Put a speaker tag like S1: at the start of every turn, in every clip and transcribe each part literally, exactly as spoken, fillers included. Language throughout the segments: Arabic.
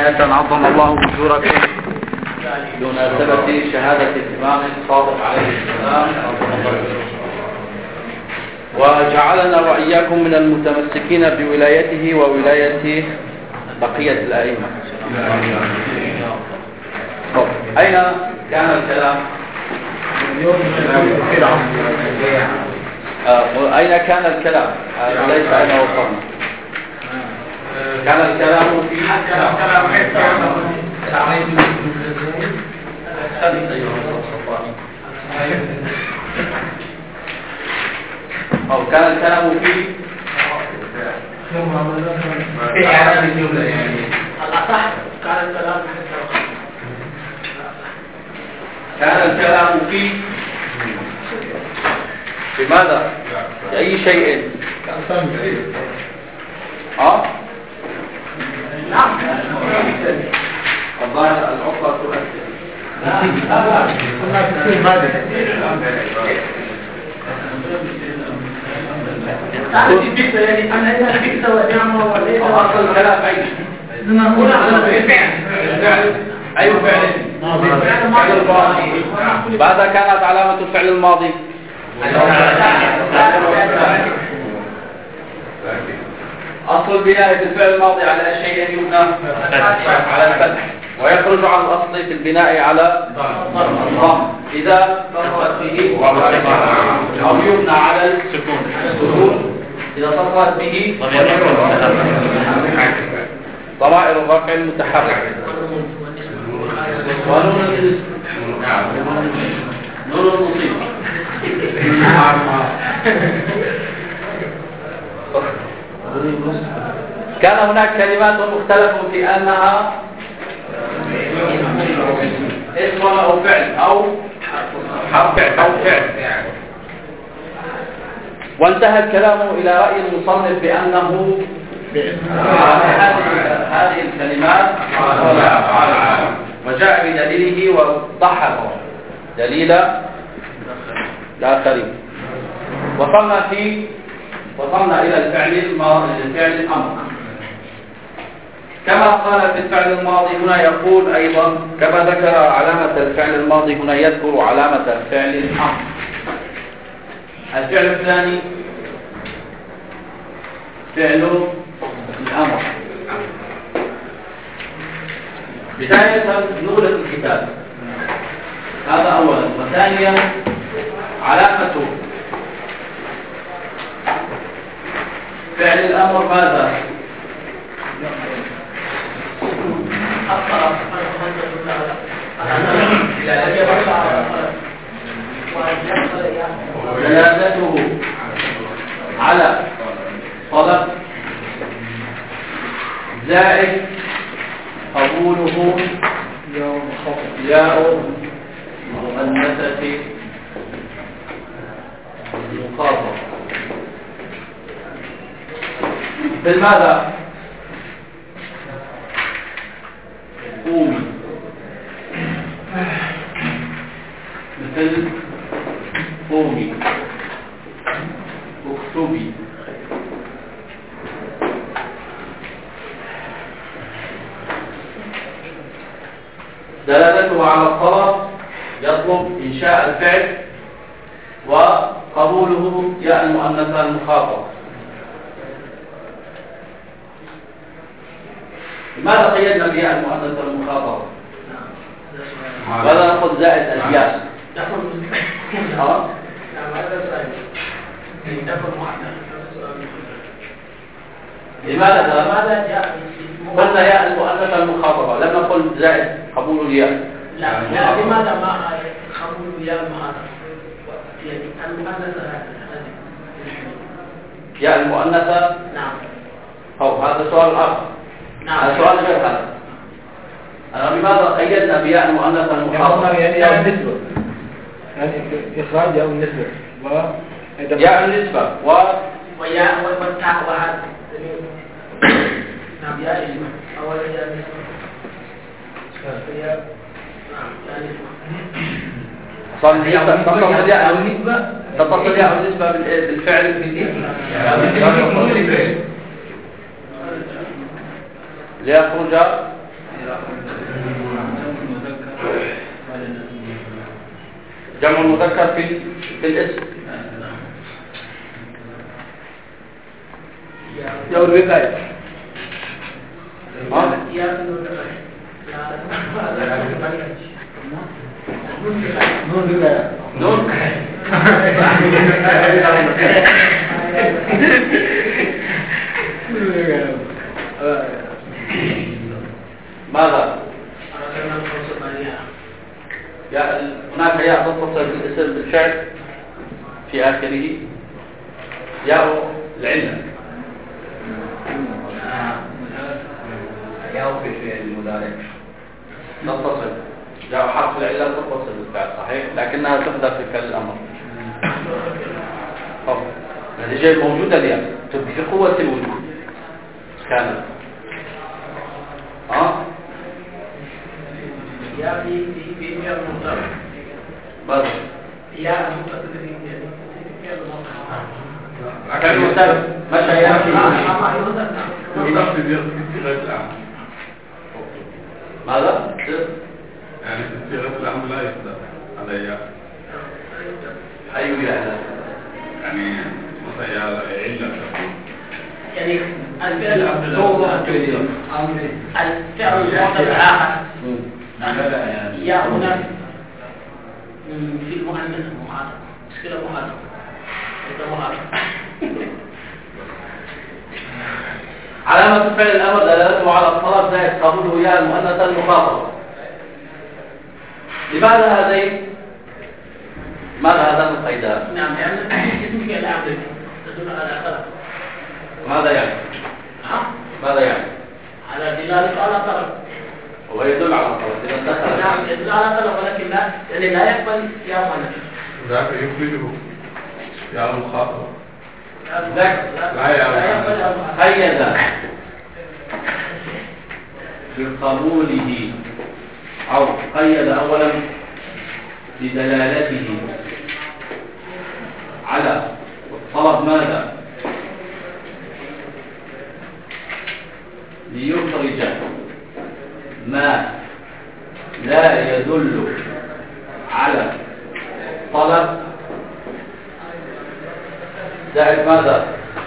S1: بداية عظم الله أجوركم بمناسبة شهادة الإمام الصادق عليه السلام، وجعلنا وإياكم من المتمسكين بولايته وولاية بقية الأئمة. أين كان الكلام؟ آه، أين كان الكلام؟ آه، ليس أين وصلنا. كان الكلام في أو كان الكلام في في إعراب الجملة، يعني الأصح كان الكلام كان الكلام في بماذا؟ بأي شيء؟ ها؟ نعم. الظاهر العقلة تؤثر. يعني أنا إذا بئس ونعمة وليس أصل الكلام أي هنا على فعل أي فعل الماضي. ماذا كانت علامة الفعل الماضي؟ أصل بناء الفعل الماضي على شيء يبنى على الفتح، ويخرج عن الأصل في البناء على الضم إذا صرفت به، أو يبنى على السكون إذا صرفت به ضمائر الرفع المتحرك ونون الاسم نون المصيب. كان هناك كلمات مختلف في أنها اسم أو فعل أو حرف فعل أو فعل، وانتهى الكلام إلى رأي المصنف بأنه هذه الكلمات وجاء بدليله وضحى دليل الآخرين. وصلنا في وصلنا إلى الفعل الماضي، الفعل الأمر. كما قال في الفعل الماضي هنا يقول أيضا، كما ذكر علامة الفعل الماضي هنا يذكر علامة الفعل الأمر. الفعل الثاني فعل الأمر. بداية نغلق الكتاب، هذا أولا. وثانيا علامة فعل الأمر ماذا؟ دلالته على طلب زائد قبوله ياء مؤنثة مخاطبة. مثل ماذا؟ قومي، مثل قومي، اكتبي. دلالته على الطلب يطلب إنشاء الفعل، وقبوله ياء المؤنثة المخاطبة. لماذا قيدنا بياء المؤنثة المخاطبة؟ ولا نأخذ زائد الياء؟ لماذا؟ قلنا ياء المؤنثة المخاطبة، لم نقل زائد قبول الياء. لا، لماذا ما قبول الياء المؤنثة؟ يعني المؤنثة ياء المؤنثة. نعم. أو هذا سؤال آخر. نعم. هذا سؤال غير هذا. أنا لماذا قيدنا بياء المؤنثة المخاطبة؟
S2: يعني النسبة، يعني إخراج أو النسبة و
S1: ياء النسبة و
S3: وياء والتاء وهذا. نعم. ياء النسبة أولا ياء النسبة. نعم. ياء النسبة.
S1: تصل ياء النسبة تتصل ياء النسبة بالفعل ليخرج جمع المذكر في في الاسم.
S2: يا الوقاية نون الوقاية
S1: نون ماذا؟ يا هناك ياء تتصل بالاسم بالفعل في آخره ياء العلة ياء في الفعل المضارع تتصل ياء حرف العلة تتصل بالفعل صحيح لكنها تحدث في فعل الأمر. هذه جاي موجودة الياء تبقى قوة الوجود كانت اه
S3: يا في في في فعل مضارع
S1: بس
S3: يا متصل به فعل مضارع
S1: كان مثال مشى يمشي ماذا؟
S4: يعني في صيغة الأمر لا يقدر علي
S1: أي يعني
S4: يعني مثلا يا علة
S3: يعني الفعل الفعل المعتل الآخر يا هنا في المؤنث المخاطب مشكلة مخاطب إذا مخاطب
S1: علامة فعل الأمر دلالته على الطلب زائد قبوله يا المؤنث المخاطبة. لماذا هذين؟ ماذا هذان القيدان؟
S3: نعم لأن اسم فعل أمر تدل على طلب.
S1: ماذا يعني؟
S3: ها؟
S1: ماذا يعني؟
S3: على دلالة على طلب.
S1: هو يدل على الطلب إذا دخل
S3: نعم يدل على طلب ولكن لا يعني لا يقبل يا مؤنث.
S4: ذاك يخرجه يا المخاطب
S1: ذاك
S4: لا يقبل
S1: قيد بقبوله أو قيد أولا بدلالته على الطلب ماذا؟ ليخرج ما لا يدل على الطلب زائد ماذا؟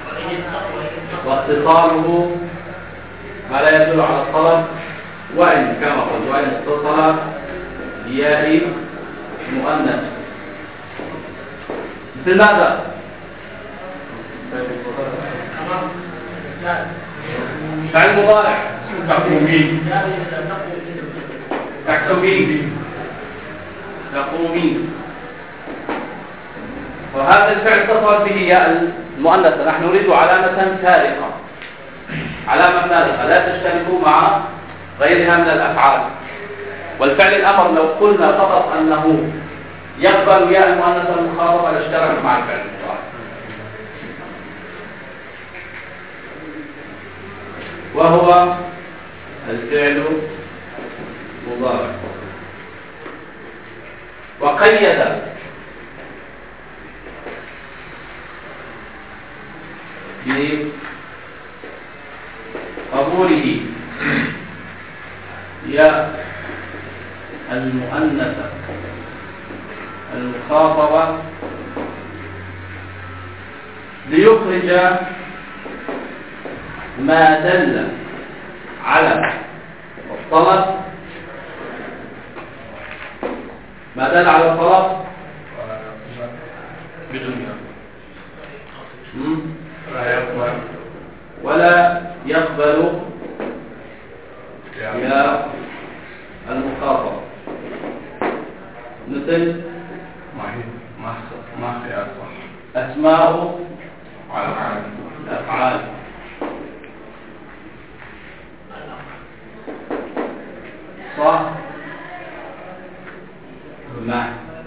S1: واتصاله ما لا يدل على الطلب وإن كما قلت وإن اتصل بياء مؤنث مثل ماذا؟ فعل مضارع تقومين تقومين تقومين وهذا الفعل اتصل به ياء المؤنث. نحن نريد علامة فارقة علامة فارقة لا تشترك مع غيرها من الأفعال. والفعل الأمر لو قلنا فقط أنه يقبل ياء المؤنث المخاطبة لاشترك مع الفعل المضارع. وهو الفعل مضارع وقيد بقبوله يا المؤنثة المخاطبة ليخرج ما دل على الطلب ما دل على الطلب
S4: بدون
S1: لا يقبل ولا يقبل يا المخاطب مثل
S4: ما هي ما ما هي صح
S1: أسماء
S4: على العالم
S1: الأفعال صح مع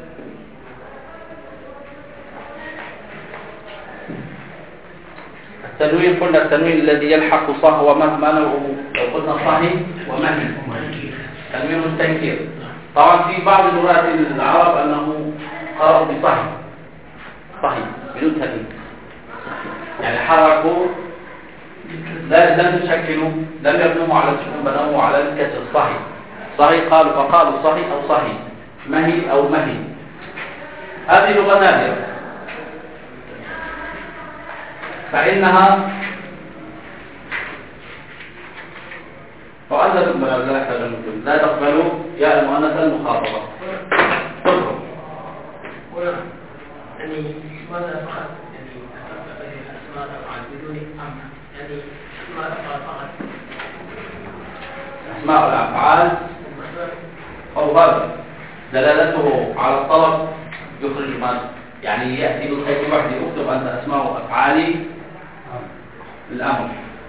S1: التنوين قلنا التنوين الذي يلحق صح ومه ما نوعه لو قلنا صحي ومهي تنوين التنكير. طبعا في بعض لغات العرب أنه قرأوا بصحي صحي بدون تنوين يعني حركوا لا لم يشكلوا لم يبنوا على السكون بنوا على الكسر صحي صحي قالوا فقالوا صحي أو صحي مهي أو مهي هذه لغة نادرة، فإنها وأنت تقبل لا يحتاج المسلم لا تقبل يا المؤنث المخاطبة. تفرق
S3: يعني ماذا فقط يعني أسماء الأفعال بدون أمر، يعني أسماء الأفعال فقط.
S1: أسماء الأفعال أو هذا دلالته على الطلب يخرج من يعني يأتي بالخيط وحده يكتب أنت أسماء أفعالي الأمر،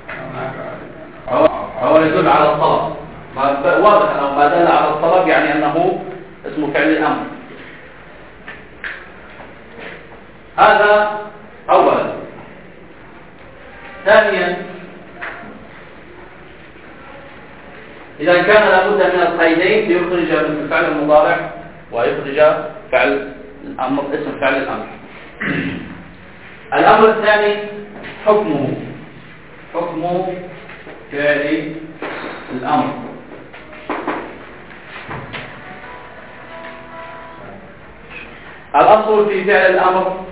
S1: هو يدل على الطلب، واضح أنه ما دل على الطلب يعني أنه اسم فعل الأمر. هذا أولا. ثانيا إذا كان لابد من القيدين ليخرج من الفعل المضارع ويخرج فعل الأمر اسم فعل الأمر. الأمر الثاني حكمه حكم فعل الأمر. الأصل في فعل الأمر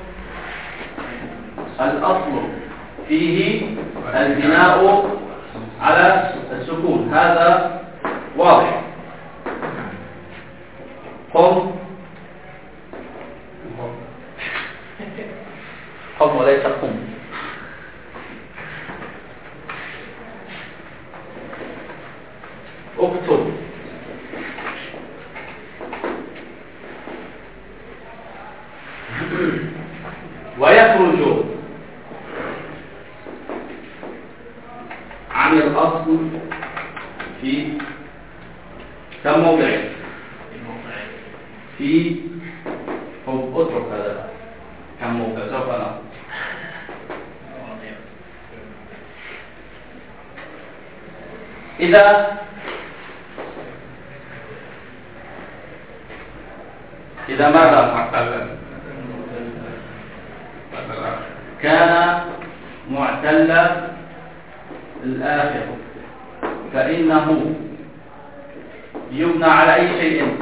S1: الأصل فيه البناء على السكون، هذا واضح. قم قم وليس قم. اكتب ويخرج عن الأصل في كم موضع؟ في هو اترك هذا كم موضع سوف نرى. إذا إذا ماذا كان معتل الآخر فإنه يبنى على أي شيء؟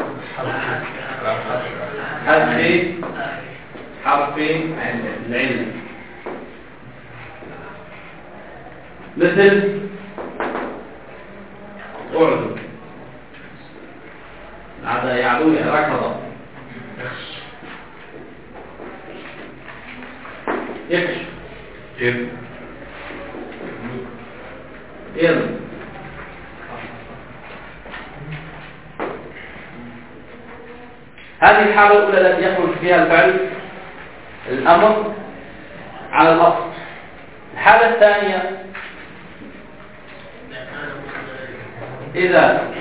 S1: حذف حرف العلم، مثل اعدو هذا يعدو ركض، يكش إرم. هذه الحالة الأولى التي يخرج فيها الفعل الأمر على الأصل. الحالة الثانية إذا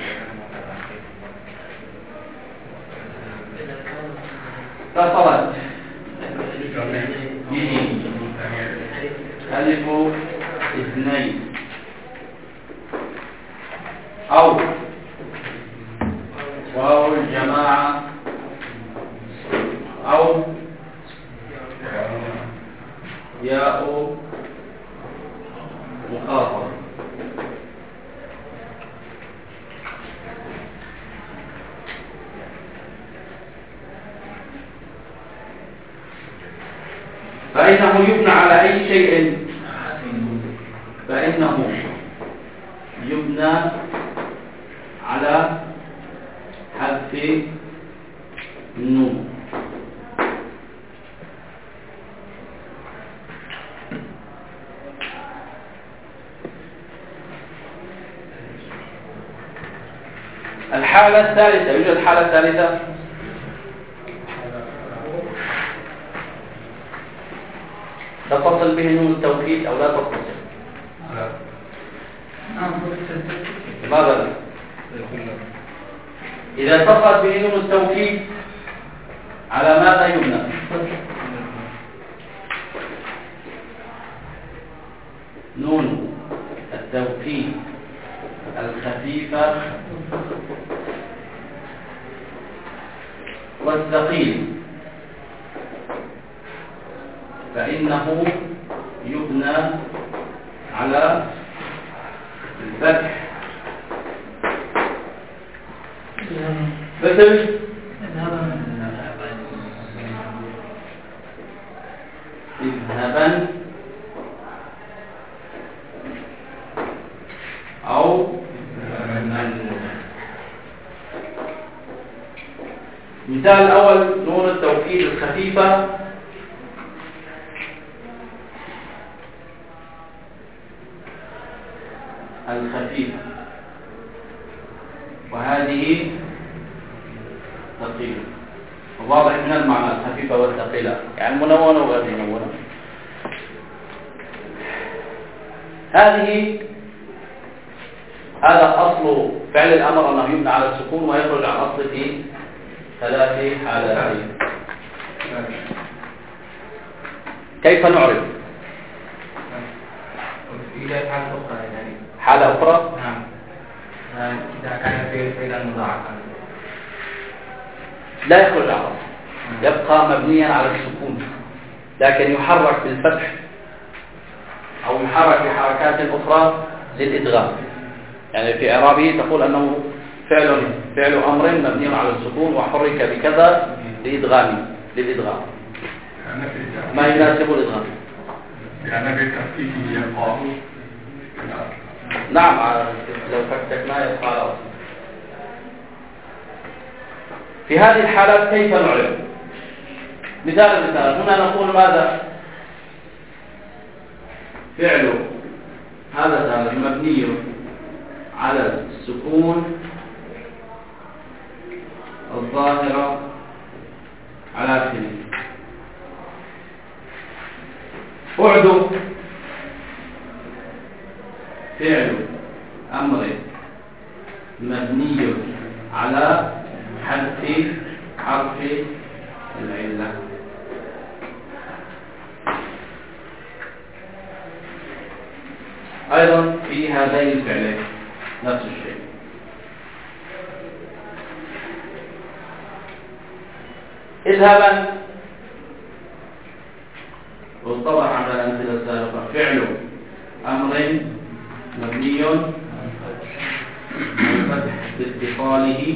S1: اتصلت به ألف اثنين أو واو الجماعة أو ياء مخاطبة. فإنه يبنى على أي شيء فإنه يبنى على حذف النون. الحالة الثالثة يوجد حالة ثالثة تتصل به نون التوكيد أو لا تتصل؟ ماذا لا؟ إذا اتصلت به نون التوكيد على ماذا يبنى؟ نون التوكيد الخفيفة والثقيل فإنه يبنى على الفتح، مثل اذهبا أو مثال الأول نون التوكيد الخفيفة الخفيفة، وهذه ثقيلة. واضح من المعنى الخفيفة والثقيلة، يعني منونة وغير منونة. هذه هذا أصل فعل الأمر أنه يبنى على السكون ويخرج عن أصل في ثلاث حالات. كيف نعرف؟ حالة أخرى؟
S3: نعم. إذا كان في فعل مضاعف
S1: لا يخرج عن أصل، يبقى مبنيا على السكون، لكن يحرك بالفتح أو يحرك بحركات أخرى للإدغام. يعني في إعرابه تقول أنه فعل فعل أمر مبني على السكون وحرك بكذا لإدغام للإدغام. ما يناسب الإدغام؟
S4: يعني بالتخفيف يقع.
S1: نعم، لو فككنا يبقى على أصل. في هذه الحالات كيف نعرف؟ مثال مثال هنا نقول ماذا؟ فعل هذا مبني على السكون الظاهرة على آخره. أعد فعل أمر مبني على حذف حرف العلة. أيضا في هذين الفعلين نفس الشيء. اذهبا والطبع على الأمثلة السابقة فعل أمر مبني على الفتح باتصاله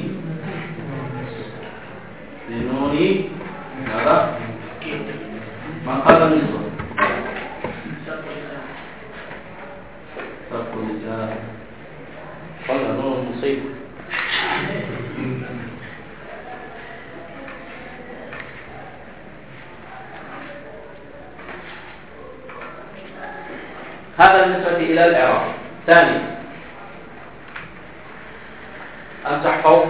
S1: بنون هذا ما قال النصر صرف اللسان قال نور المصيب. هذا بالنسبة إلى الإعراب. ثاني أمسح فوق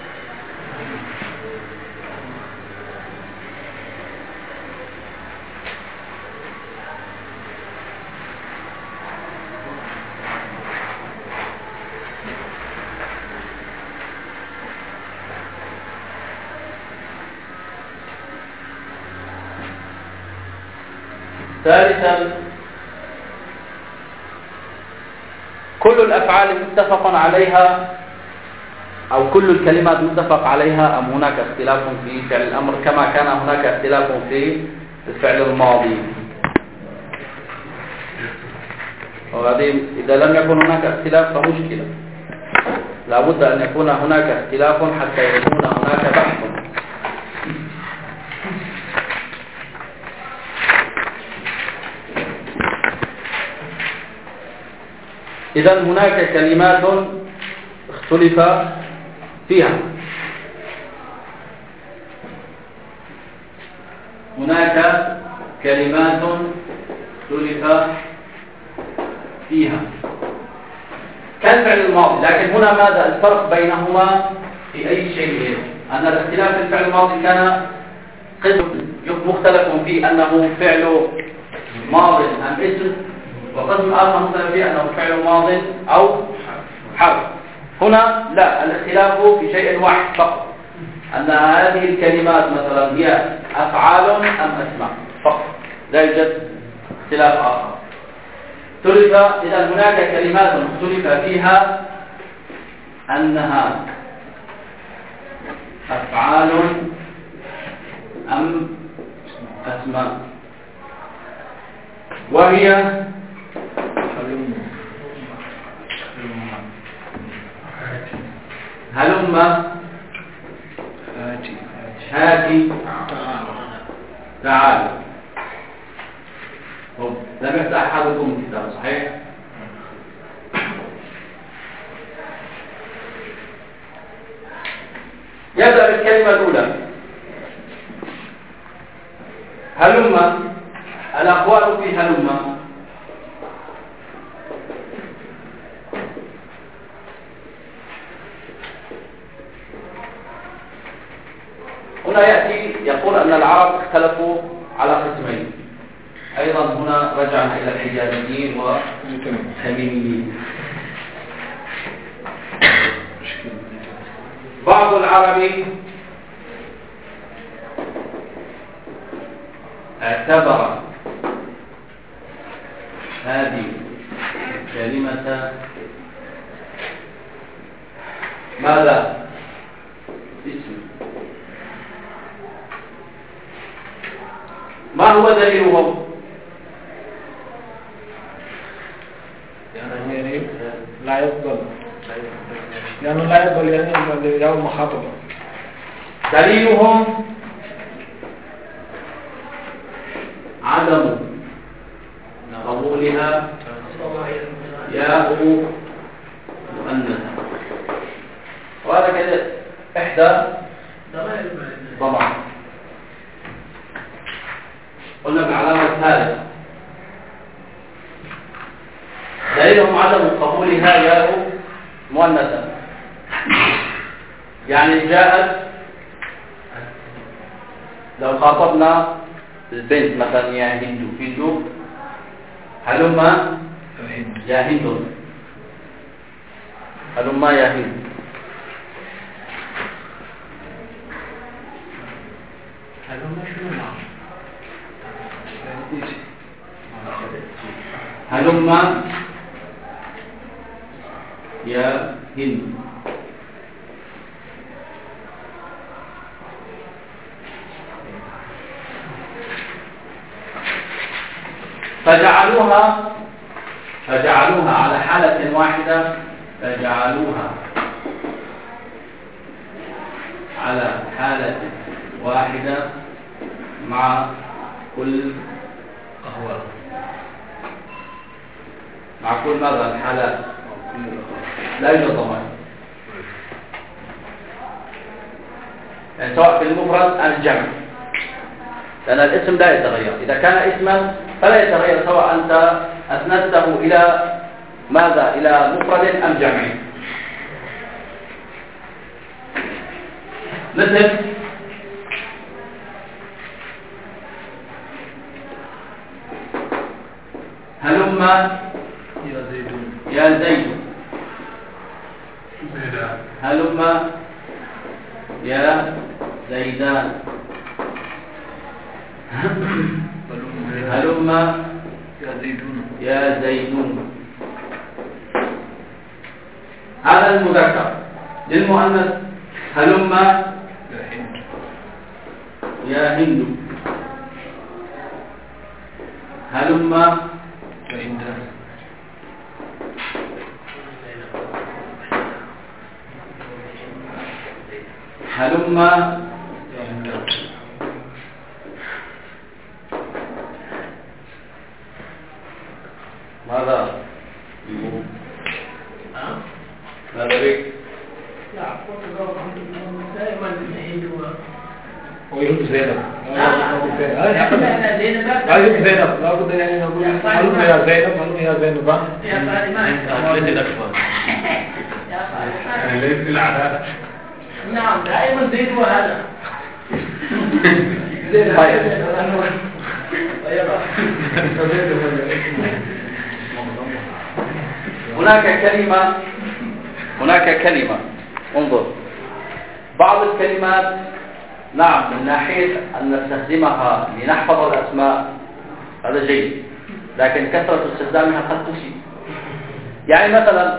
S1: ثالثا كل الأفعال متفق عليها أو كل الكلمات متفق عليها أم هناك اختلاف في فعل الأمر كما كان هناك اختلاف في الفعل الماضي؟ وهذه إذا لم يكن هناك اختلاف فمشكلة، لا بد أن يكون هناك اختلاف حتى يكون هناك بحث. إذا هناك كلمات اختلف فيها، هناك كلمات اختلف فيها كالفعل الماضي، لكن هنا ماذا الفرق بينهما في أي شيء؟ أن الاختلاف في الفعل الماضي كان قسم مختلف فيه أنه فعل ماض أم اسم، وقسم آخر مختلف فيه أنه فعل ماض أو حرف. هنا لا، الاختلاف في شيء واحد فقط، أن هذه الكلمات مثلا هي أفعال أم أسماء فقط، لا يوجد اختلاف آخر. اختلف إذا هناك كلمات اختلف فيها أنها أفعال أم أسماء، وهي هلم هاتي تعال. لم يفتح أحدكم الكتاب صحيح؟ يبدأ بالكلمة الأولى هلم. الأقوال في هلم هنا يأتي يقول أن العرب اختلفوا على قسمين. أيضا هنا رجعنا إلى الحجازيين والتميميين. بعض العرب اعتبر هذه الكلمة ماذا؟ اسم. ما هو دليلهم؟
S2: يعني لا يقبل لأنه لا يقبل يعني يوم مخاطبة.
S1: دليلهم عدم قبولها ياء مؤنث، وهذا كده إحدى طبعا. قلنا بالعلامة الثالثة دليلهم عدم قبولها ياء مؤنثة، يعني جاءت لو خاطبنا البنت مثلا يا هند هند هلما يا هند هلما يا هند. هلما يا هند. فجعلوها فجعلوها على حالة واحدة فجعلوها على حالة واحدة مع كل قهوة مع كل ماذا الحالات لا يوجد ضمان، يعني سواء في المفرد أو الجمع، لأن الاسم لا يتغير. إذا كان اسما فلا يتغير سواء أنت أسندته إلى ماذا؟ إلى مفرد أم جمع. مثل هلما
S2: يا زيد
S1: يا زيد، هلما يا زيدان، هلما
S2: يا زيدون
S1: يا زيدون. هذا المذكر. للمؤنث هلما
S2: يا هند
S1: يا هند، هلما
S2: يا هندان
S1: هلما
S2: يا هندان.
S1: ماذا؟ ماذا بك؟
S2: ويرد زينب لا يرد زينب لا بد يعني نقول هلم يا زينب هلم يا زينب
S3: يا فاطمة
S4: ليس العدالة.
S3: نعم دائما زيد وهذا
S1: هناك كلمة هناك كلمة انظر، بعض الكلمات نعم من ناحية أن نستخدمها لنحفظ الأسماء هذا جيد، لكن كثرة استخدامها قد تسيء. يعني مثلا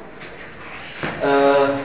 S1: آه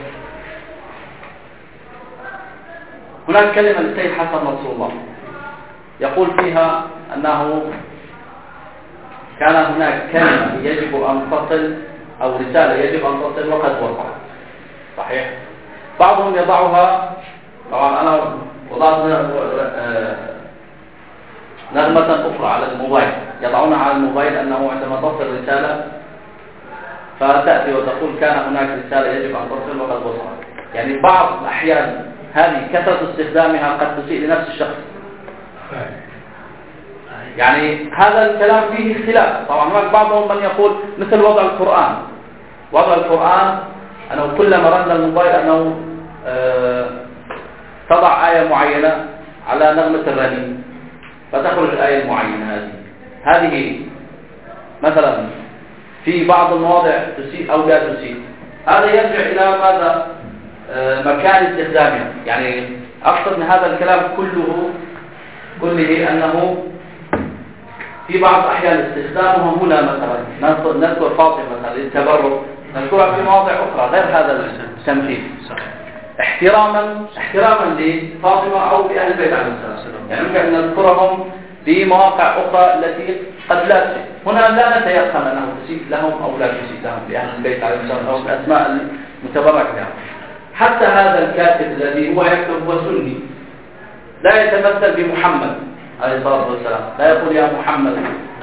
S1: هناك كلمة للسيد حسن نصر الله يقول فيها أنه كان هناك كلمة يجب أن تصل أو رسالة يجب أن تصل وقد وصلت. صحيح؟ بعضهم يضعها، طبعا أنا وضعت نغمة أخرى على الموبايل يضعونها على الموبايل أنه عندما تصل رسالة فتأتي وتقول كان هناك رسالة يجب أن تصل وقد وصلت. يعني بعض الأحيان هذه كثرة استخدامها قد تسيء لنفس الشخص. يعني هذا الكلام فيه اختلاف. طبعا هناك بعضهم من يقول مثل وضع القرآن. وضع القرآن أنه كلما رن الموبايل أنه آه تضع آية معينة على نغمة الرنين فتخرج الآية المعينة هذه. هذه مثلا في بعض المواضع تسيء أو لا تسيء. هذا يرجع إلى ماذا؟ آه مكان استخدامها. يعني أقصد من هذا الكلام كله كله أنه في بعض الأحيان استخدامها هنا مثلا نذكر فاطمة مثلا للتبرك، نذكرها في مواضع أخرى غير هذا التمثيل احتراما احتراما لفاطمة أو لأهل البيت عليه السلام. يعني يمكن أن نذكرهم في مواقع أخرى التي قد لا تسيء. هنا لا نتيقن أنه تسيء لهم أو لا تسيء لهم لأهل البيت عليه السلام أو الأسماء المتبرك لهم. حتى هذا الكاتب الذي هو يكتب هو سني لا يتمثل بمحمد عليه الصلاة والسلام، لا يقول يا محمد،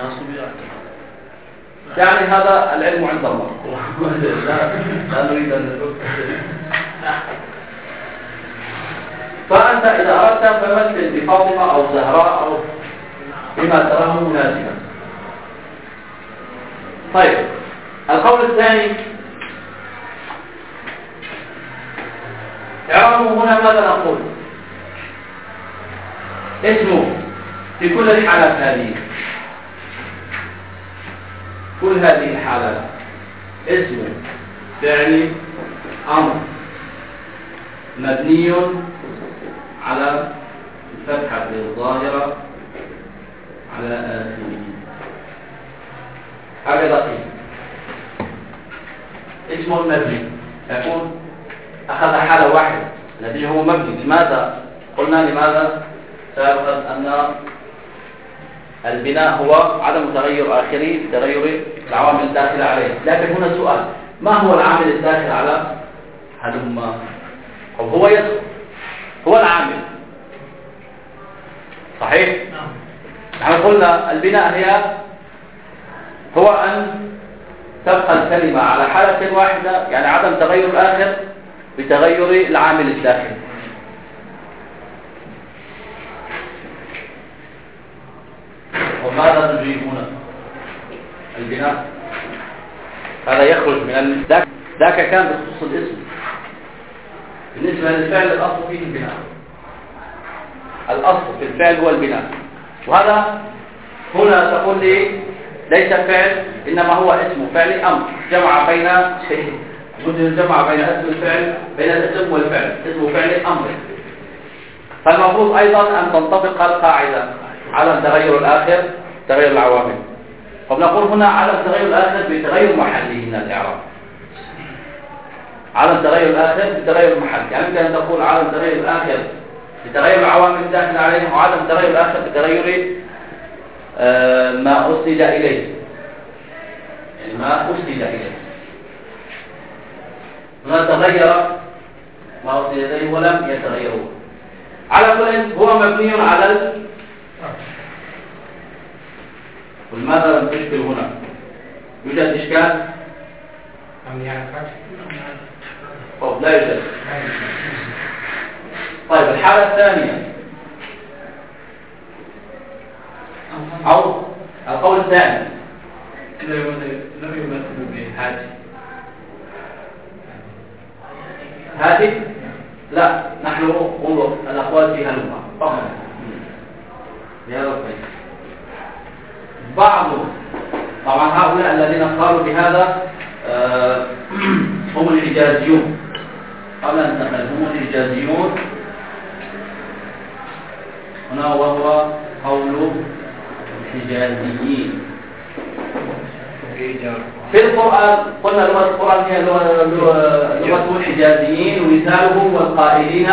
S1: يعني هذا العلم عند الله. لا نريد أن فأنت إذا أردت فمثل بفاطمة أو زهراء أو بما تراه مناسبا. طيب القول الثاني اعرفوا هنا ماذا نقول. اسمه في كل الحالات هذه، كل هذه الحالات اسمه فعل أمر مبني على الفتحة الظاهرة على آخره. هذا دقيق. اسمه المبني يكون أخذ حالة واحدة الذي هو مبني. لماذا؟ قلنا لماذا سابقا أن البناء هو عدم تغير آخره بتغير العوامل الداخلة عليه. لكن هنا سؤال، ما هو العامل الداخل على هلما؟ أو هو يدخل، هو العامل صحيح؟ نحن قلنا البناء هي هو أن تبقى الكلمة على حالة واحدة، يعني عدم تغير الآخر بتغير العامل الداخلي. وماذا نجيب هنا؟ البناء هذا يخرج من ذاك ذاك كان بخصوص الاسم. بالنسبة للفعل الأصل فيه البناء، الأصل في الفعل هو البناء. وهذا هنا تقول لي ليس فعل إنما هو اسم فعل أمر، جمع بين شيئين، جمع بين اسم الفعل بين الاسم والفعل، اسم فعل أمر. فالمفروض أيضا أن تنطبق القاعدة على تغير الآخر تغير العوامل. فبنقول هنا على تغير الآخر بتغير محله من الإعراب، على تغير الآخر بتغير المحل. يعني يمكن أن تقول على تغير الآخر بتغير العوامل الداخلة عليه، وعدم تغير الآخر بتغير آه ما أسند إليه، يعني ما أسند إليه. هنا تغير ما أسند إليه ولم يتغيره. على كل هو مبني على ال... ولماذا لم تشكل هنا؟ يوجد إشكال؟
S2: أم يعرفك؟
S1: طب لا يوجد. طيب الحالة الثانية أو القول الثاني
S2: لم يمثل بهاتف.
S1: هاتف؟ لا، نحن انظر الأقوال فيها لغة فقط بهذا الطريق. بعض طبعا هؤلاء الذين قالوا بهذا آه هم الحجازيون. قبل أن نتكلم هم الحجازيون هنا، وهو قول الحجازيين. في القرآن قلنا لغة القرآن هي لغة الحجازيين، ومثالهم والقائلين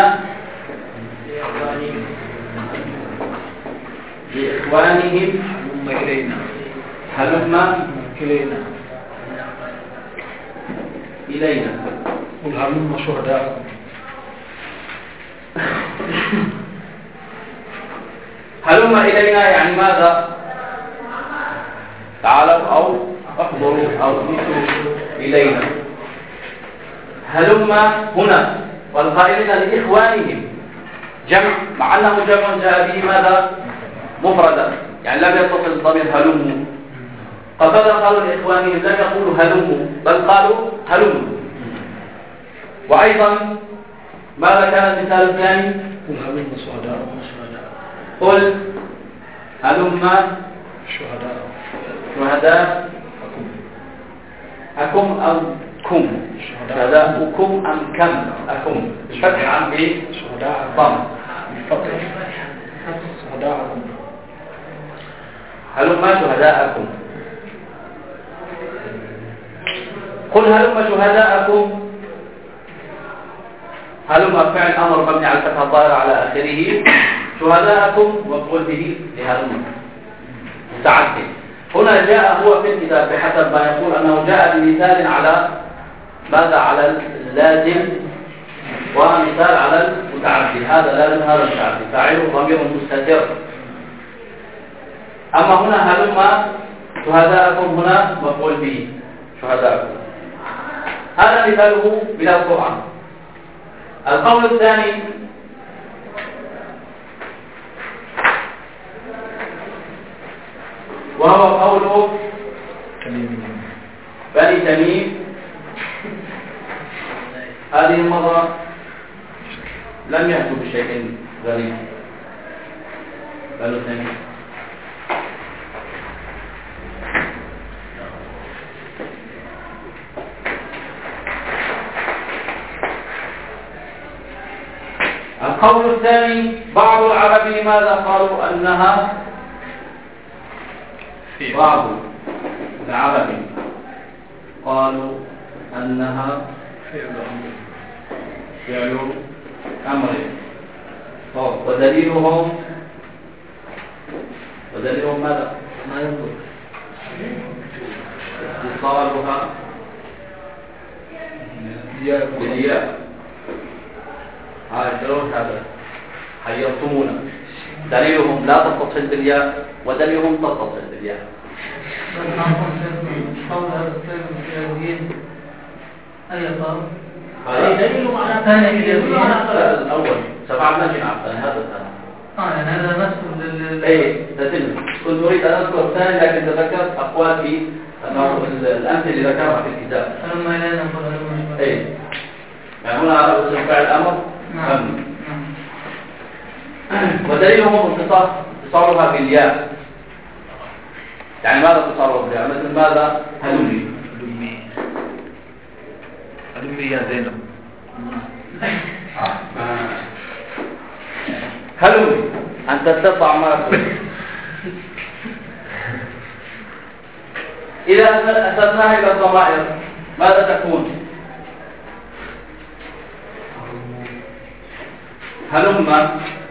S1: لإخوانهم هلما
S2: إلينا
S1: إلينا
S2: قل هلما شهداء.
S1: هلما إلينا يعني ماذا؟ تعالوا أو احضروا أو ائتوا إلينا. هلم هنا والقائلين لإخوانهم جمع، مع أنه جمع جاء به ماذا؟ مفردا، يعني لم يتصل الضمير هلم. قبل قالوا لإخوانهم لم يقولوا هلموا بل قالوا هلموا. وأيضا ماذا كان المثال الثاني؟
S2: قل هلم شهداء
S1: قل هلم
S2: شهداء
S1: شهداء أكم أم كم؟ شهداءكم أم كم؟ أكم الفتح عن به
S2: شهداء
S1: ضم
S2: بالفتح شهداءكم.
S1: هلم شهداءكم. قل هلم شهداءكم. هلم فعل أمر مبني على الفتح الظاهر على آخره. شهداءكم مفعول به لهلم متعدد. هنا جاء هو في الكتاب بحسب ما يقول أنه جاء بمثال على ماذا؟ على اللازم ومثال على المتعدد. هذا لازم هذا متعدد فاعله ضمير مستتر. أما هنا هلم شهداءكم هنا مفعول به شهداءكم. هذا مثاله بلا القرآن. القول الثاني وهو قول بني تميم. هذه المرة لم يأتوا بشيء غريب. بني تميم القول الثاني بعض العرب ماذا قالوا؟ أنها بعض العرب قالوا أنها فعل أمر. ودليلهم ودليلهم ماذا؟ ما ينظر اتصالها بالياء. هذا شلون هذا؟ حيرتمونا. دليلهم لا تتصل بالياء ودليلهم تتصل بالياء.
S3: أي قول؟
S1: أي
S3: دليل على ثاني
S1: الأول سبعة نجي عبدان هذا الثاني.
S3: آه يعني هذا مسؤول لل.
S1: إيه تتم. كنت أريد أن أذكر الثاني لكن تذكرت أقوال في أنه الأمثلة اللي ذكرها في الكتاب.
S3: فلما لا نقول هذا.
S1: إيه يعني هنا على اسم فاعل الأمر.
S3: نعم.
S1: ودليلهم اتصال اتصالها بالياء. يعني ماذا اتصالها بالياء؟ مثل ماذا؟ هلمي
S2: هلمي هلمي يا زينب.
S1: هلمي أنت تستطع ما تقول. إذا أسدناها إلى الضمائر ماذا تكون؟ هلم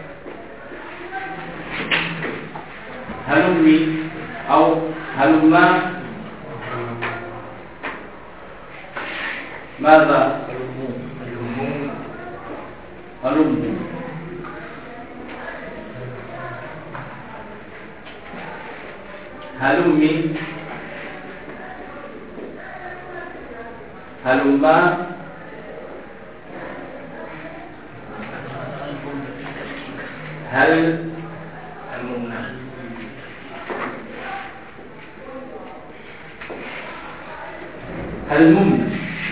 S1: هلمي أو هلما ماذا؟ هلم هلمي هلما هل هل ممن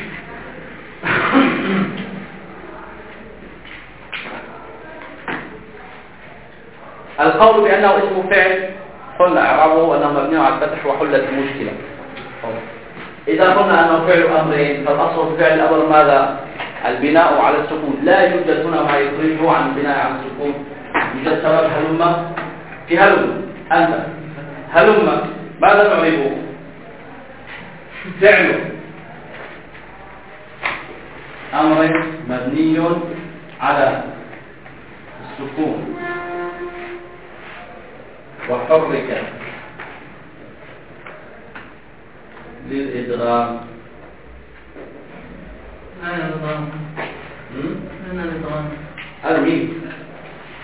S1: القول بأنه اسم فعل قلنا إعرابه أنه مبني على الفتح وحلت المشكلة. إذا قلنا أنه فعل أمرين فالأصل في فعل الأمر ماذا؟ البناء على السكون. لا يوجد هنا ما يخرجه عن البناء على السكون. يوجد سبب هلم في هلم أنت هلم ماذا نعرفه؟ فعل أمر مبني على السكون وحرك للإدغام.
S3: أين الإدغام؟ أين الإدغام؟
S1: الميم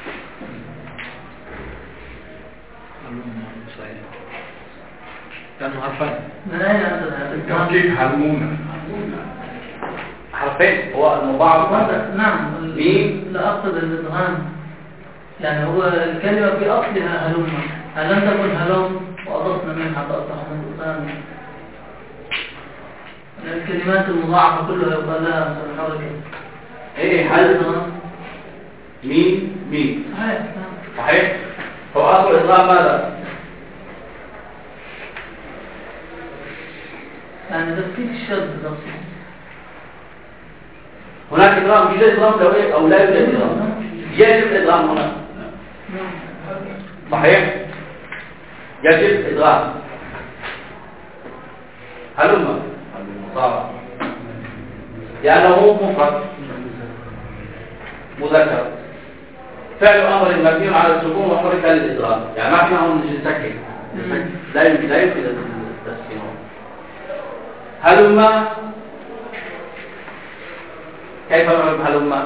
S2: لأنه
S4: تفكيك هلمونة
S1: حرفين هو المضاعف.
S3: نعم.
S1: مين؟
S3: لا أقصد الإدغام، يعني هو الكلمة في أصلها هلم، هل لم تكن هلم وأضفنا منها حتى أصبح منقوصان. الكلمات المضاعفة كلها يقال لها حركة.
S1: ايه هل مين مين
S3: صحيح.
S1: صحيح. هو أصل الإدغام ماذا؟
S3: يعني تفكيك الشد تقصد.
S1: هناك إدغام، يوجد إدغام لو أو لا يوجد إدغام؟ يجب إدغام هنا. صحيح؟ يجب إدغام. هلما صار لأنه مفرد مذكر، فعل أمر مبني على السكون وحرك للإدغام، يعني ما فينا هون نجي نسكن، لا يمكن لا يمكن التسكين. هلما كيف نعرف هلما؟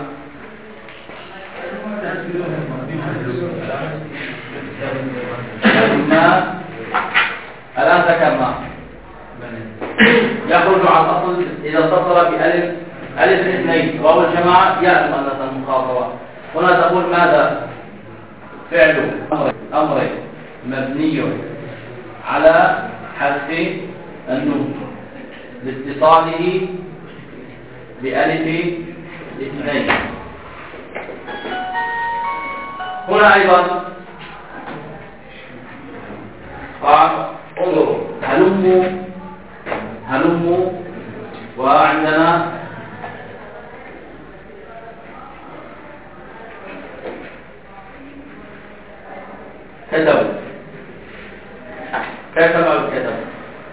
S1: هلما الآن ذكرنا يخرج عن أصل إذا اتصل بألف ألف الاثنين وهو الجماعة ياء المؤنث المخاطبة. هنا تقول ماذا؟ فعل أمر مبني على حذف النون لاتصاله بألف اثنين. هنا أيضا انظروا هلموا هلموا وعندنا كتبوا. كيف نعرف كتبوا؟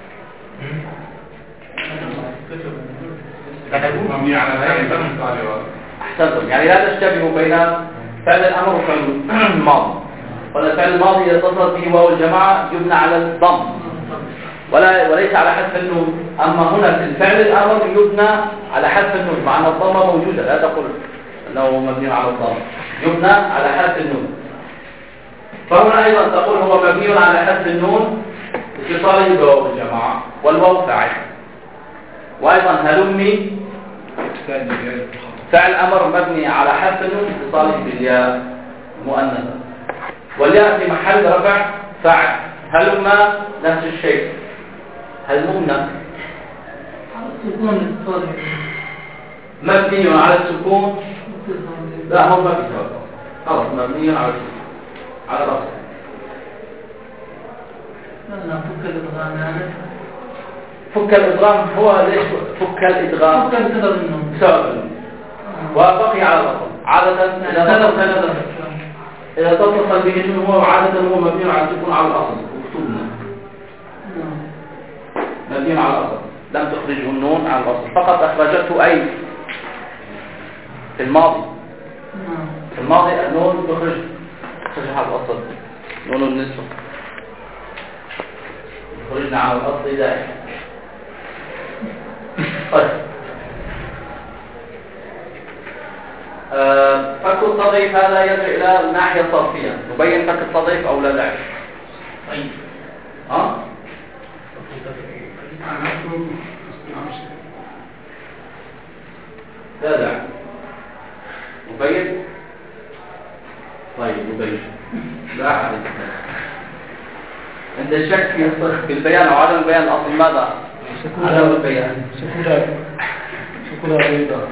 S4: كتبوا مبني على ذلك المصالح.
S1: أحسنتم، يعني لا تشتبهوا بين فعل الأمر وفعل الماضي. ولا فعل الماضي يتصل به واو الجماعة يبنى على الضم ولا وليس على حذف النون. أما هنا في الفعل الأمر يبنى على حذف النون مع أن الضمة موجودة، لا تقول أنه مبني على الضم، يبنى على حذف النون. فهنا أيضا تقول هو مبني على حذف النون اتصاله بواو الجماعة والواو فاعل. وأيضا هلمي فعل أمر مبني على حذف النون اتصاله بالياء مؤنثة والياء في محل رفع فاعل. هلما نفس الشيء. هلمنا مبني على السكون. لا هو ما في سبب، خلاص مبني على السكون على الأصل.
S3: لا فك الإدغام يعني
S1: فك الإدغام هو ليش فك الإدغام؟
S3: فك بسبب النون.
S1: بسبب النون وبقي على الأصل. عادة إذا اتصل إذا اتصل به النون هو عادة هو مبني على السكون على الأصل. اكتبنا مبني على الأصل، لم تخرجه النون على الأصل، فقط أخرجته أي في الماضي. في الماضي النون تخرج تخرجها على الأصل، نون النسبة خرجنا على الأصل دائما. طيب أه فك التضعيف هذا يرجع إلى الناحية الصرفية. نبين فك التضعيف أو لا داعي؟
S3: طيب
S1: ها؟ لا داعي نبين. طيب نبين. لا أحد عند الشك في البيان أو عدم البيان الأصل ماذا؟ عدم البيان.
S2: شكرا شكرا أيضا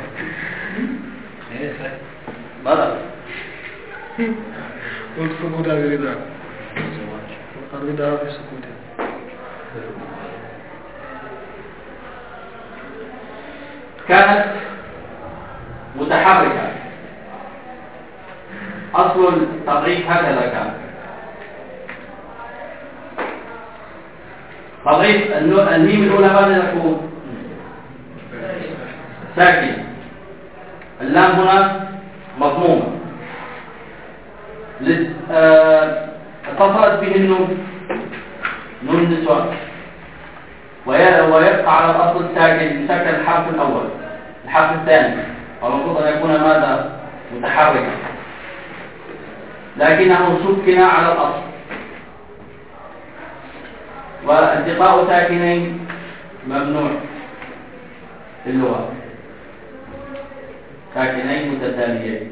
S1: ماذا؟
S2: قلت سكوتا برضا الرضا في سكوتا.
S1: كانت متحركة. أصل التضعيف هكذا كان. تضعيف الميم الأولى ماذا تكون؟ ساكنة. اللام هنا مضمومة. اتصلت به النون نون النسوان ويبقى على الأصل الساكن يسكن الحرف الأول الحرف الثاني، والمفروض أن يكون ماذا؟ متحركا، لكنه سكن على الأصل. والتقاء ساكنين ممنوع في اللغة ساكنين متتاليين.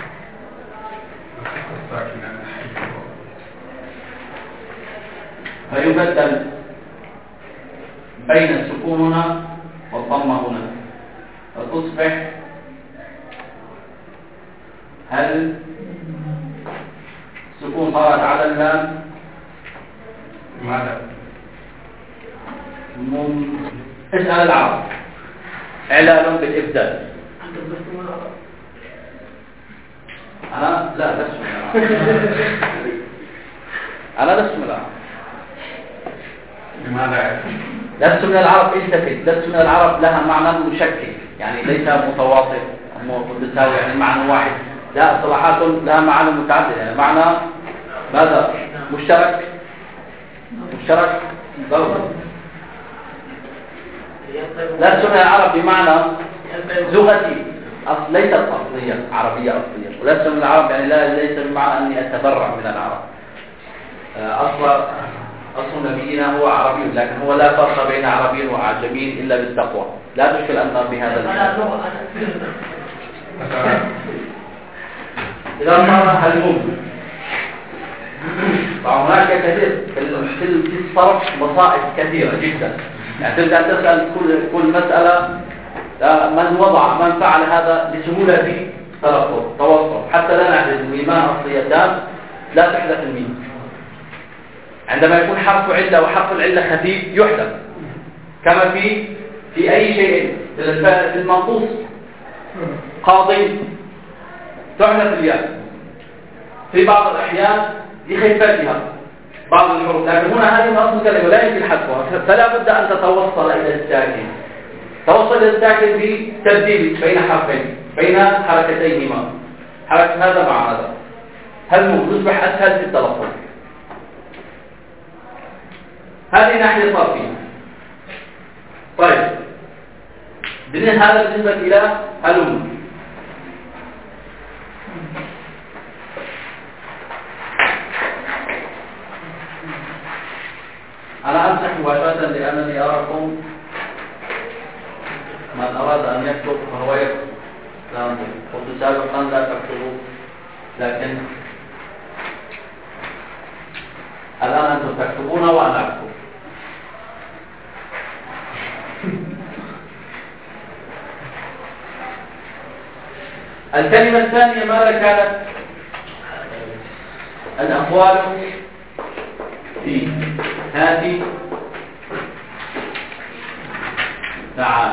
S1: فيبدل بين السكون هنا والضمة هنا فتصبح هل السكون صارت على اللام
S4: ماذا؟
S1: مم... اسأل العرب علال بالإبدال. أنا لا لست من العرب. أنا لست من العرب.
S4: لماذا؟
S1: لست من العرب التفت، لست من العرب لها معنى مشكل يعني ليس متواصل متساوي يعني معنى واحد، لا اصطلاحات لها معاني متعددة يعني معنى ماذا؟ مشترك مشترك ضرب. لست من العرب بمعنى لغتي أصل ليست أصلية عربية أصلية، ولست من العرب يعني لا ليس بمعنى أني أتبرع من العرب. أصل أصل نبينا هو عربي لكن هو لا فرق بين عربي وأعجمي إلا بالتقوى. لا تشكل أن بهذا المعنى. إذا صار هلمون فهناك كثير في الصرف مصائب كثيرة جدا يعني تبدأ تسأل كل كل مسألة من وضع من فعل هذا لسهولة تلفظ توصل حتى لا نحدث ميمان أصليتان لا تحدث الميم. عندما يكون حرف علة وحرف العلة خفيف يحذف كما في في أي شيء في المنقوص قاضي تحذف الياء في بعض الأحيان لخفتها بعض الحروف، لكن هنا هذه أصل كلمة لا يمكن حذفها فلا بد أن تتوصل إلى الساكن. توصل إلى الساكن بتبديل بين حرفين بين حركتيهما حركة هذا مع هذا هل يصبح أسهل في التلفظ. هذه ناحية صرفية. طيب بالنسبة هذا بالنسبة إلى هلم. أنا أمسح مباشرة لأنني أراكم من أراد أن يكتب فهو يكتب. لا أنظر قلت سابقا لا تكتبوا لكن الآن أنتم تكتبون وأنا أكتب. الكلمة الثانية ماذا كانت؟ الأقوال في هاتي تعال.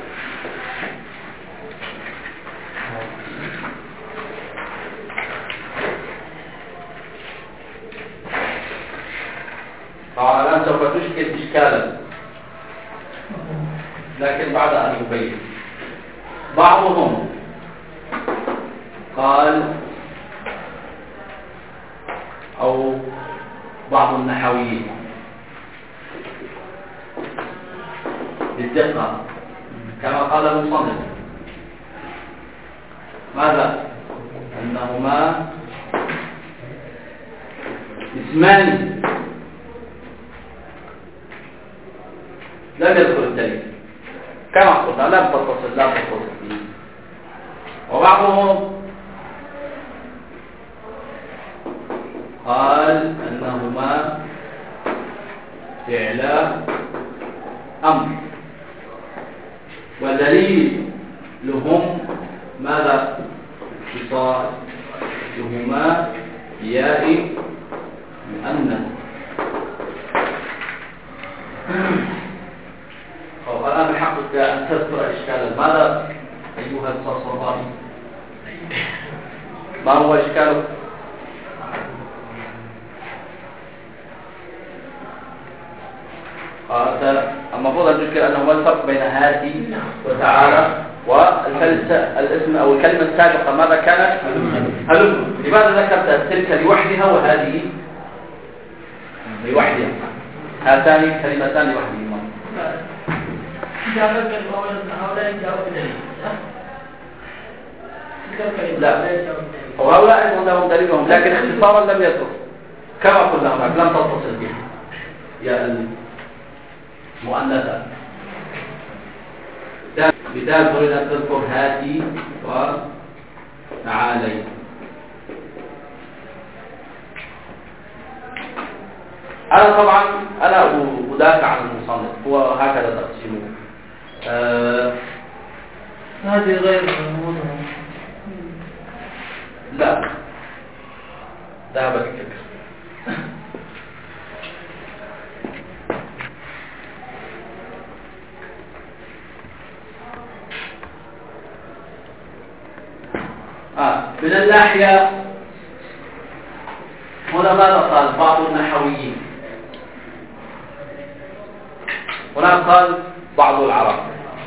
S1: طبعا الآن سوف تشكل إشكالا لكن بعد أن يبين. بعضهم قال أو بعض النحويين بالدقة كما قال المصنف ماذا؟ أنهما اسمان لم يذكر الدليل كما قلنا لم تتصل لا تتصل به. وبعضهم قال أنهما فعلا أمر ودليل لهم ماذا؟ اتصالهما بياء مؤنث. الآن بحقك أن تذكر إشكالا. ماذا أيها الصرصراني؟ ما هو إشكالك؟ المفروض أن تذكر أنه ما الفرق بين هاتي وتعالى والاسم أو الكلمة السابقة ماذا كانت؟ هلم. لماذا ذكرت تلك لوحدها وهذه لوحدها؟ هاتان كلمتان لوحدهما. لا وهؤلاء أيضا لهم دليلهم لكن اختصارا لم يذكر كما قلنا هناك لم تتصل به يا المؤنثة مثال تريد أن تذكر هاتي وتعالي. أنا طبعا أنا أدافع عن المصنف، هو هكذا تقسيمه. أه
S3: هذه غير موضوع.
S1: لا، ذهبت الفكرة. آه. من الناحية هنا ماذا قال بعض النحويين؟ هنا قال بعض العرب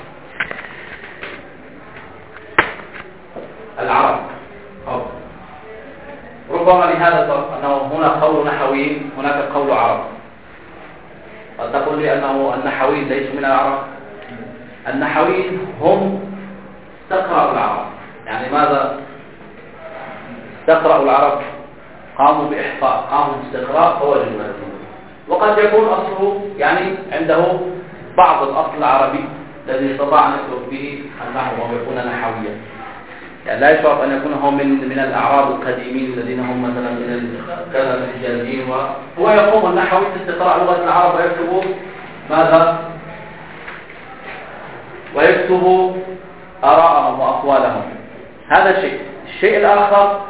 S1: العرب أو ربما لهذا الفرق أنه هنا قول نحوي هناك قول عرب. قد تقول لي أنه النحويين ليسوا من العرب. النحويين هم استقرأوا العرب. يعني ماذا استقرأوا العرب؟ قاموا بإحصاء، قاموا باستقراء فوجدوا هذه. وقد يكون أصله يعني عنده بعض الأصل العربي الذي استطاع أن يترك به النحو ويكون نحويا. يعني لا يشرط أن يكون هو من من الأعراب القديمين الذين هم مثلا من كذا من الجاهليين، وهو يقوم النحوي باستقراء لغة العرب ويكتب ماذا؟ ويكتب آراءهم وأقوالهم. هذا شيء. الشيء الآخر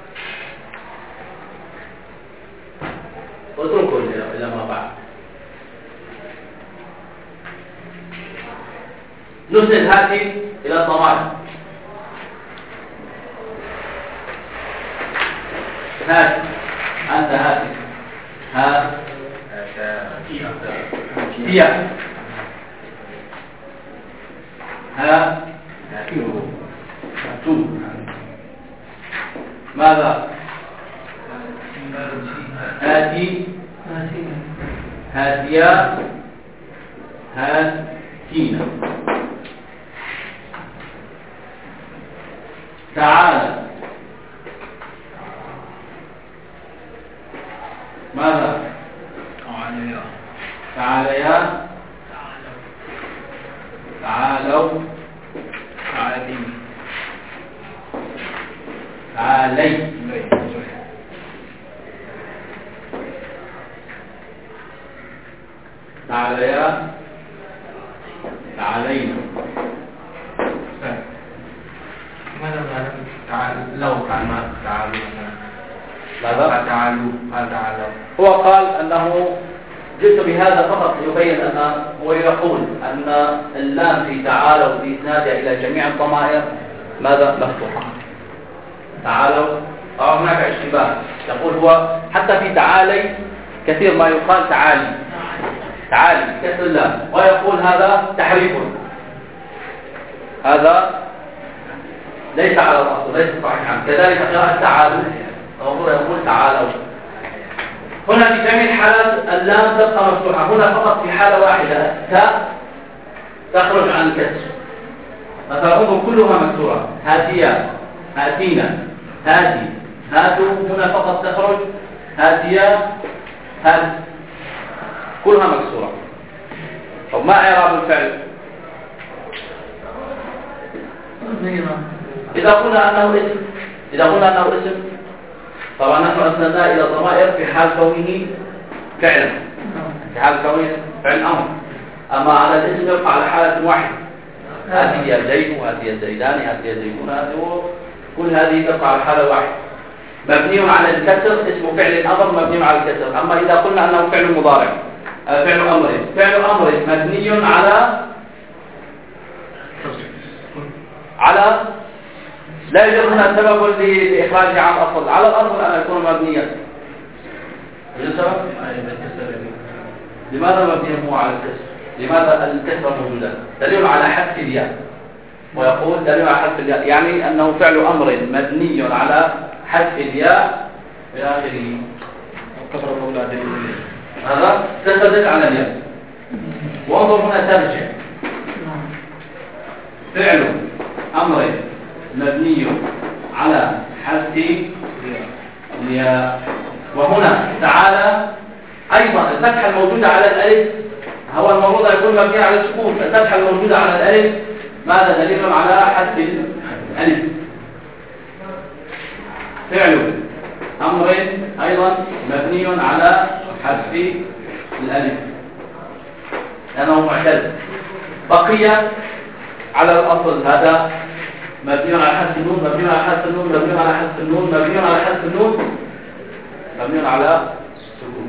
S1: اتركوا إلى ما بعد. نسند هذه إلى الضمائر. هات أنت هاتي ها هي ها تو ماذا؟ هاتي هاتيا هاتينا. تعال ماذا؟ تعاليا تعالوا تعالي تعالي تعاليا تعالينا.
S2: ماذا تعال لو كان ما تعالوا
S1: ماذا؟
S2: تعالوا تعالوا.
S1: هو قال أنه جئت بهذا فقط ليبين أن هو يقول أن اللام في تعالوا في إسنادها إلى جميع الضمائر ماذا؟ مفتوحة. تعالوا أو هناك اشتباه. يقول هو حتى في تعالي كثير ما يقال تعالي تعالي كسر اللام، ويقول هذا تحريف، هذا ليس على الأصل، ليس صحيحا. كذلك قراءة تعالوا المفروض يقول تعالوا. هنا في جميع الحالات اللام تبقى مفتوحة. هنا فقط في حالة واحدة تاء تخرج عن الكسر. مثلا انظر كلها مكسورة. هاتيا هاتينا هاتي هاتوا. هنا فقط تخرج هاتيا هات، كلها مكسورة. طب ما إعراب الفعل؟ إذا قلنا أنه اسم إذا قلنا أنه اسم طبعا نحن أسندنا إلى الضمائر في حال كونه فعلا، في حال كونه فعل أمر. أما على الاسم يبقى على حالة واحدة. هذه الزيد وهذه الزيدان هذه الزيدون هذه، كل هذه تبقى على حالة واحدة. مبني على الكسر، اسم فعل الأمر مبني على الكسر. أما إذا قلنا أنه فعل مضارع فعل أمر فعل أمر مبني على على لا يوجد هنا سبب لإخراجه عن الأصل. على الأصل أن يكون مبنيا. يوجد سبب؟ لماذا مبني هو على الكسر؟ لماذا الكسر موجودة؟ دليل على حذف الياء. ويقول دليل على حذف الياء يعني أنه فعل أمر مبني على حذف الياء في آخره.
S2: كسر الأولى دليل
S1: هذا تستدل على الياء. وانظر هنا ترجع فعل أمر مبني على حذف الياء. وهنا تعالى أيضا الفتحة الموجودة على الألف هو المفروض يكون مبني على السكون. الفتحة الموجودة على الألف ماذا دليل على حذف الألف؟ فعل أمر أيضا مبني على حذف الألف لأنه معتل. بقي على الأصل هذا مبني على حذف النون، مبني على حذف النون، مبني على حذف النون، مبني على حذف النون، مبني على السكون.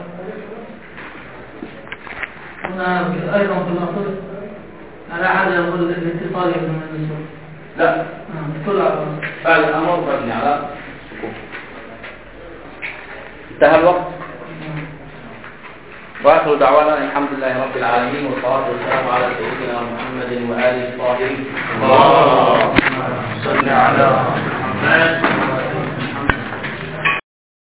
S3: هنا أيضا في الأصل على عدم الاتصال من النسوة.
S1: لا
S3: كل عرض
S1: فعل الأمر مبني على السكون. انتهى الوقت. وآخر دعوانا الحمد لله رب العالمين والصلاة والسلام على سيدنا محمد وآله الطاهرين.
S2: اللهم صل على محمد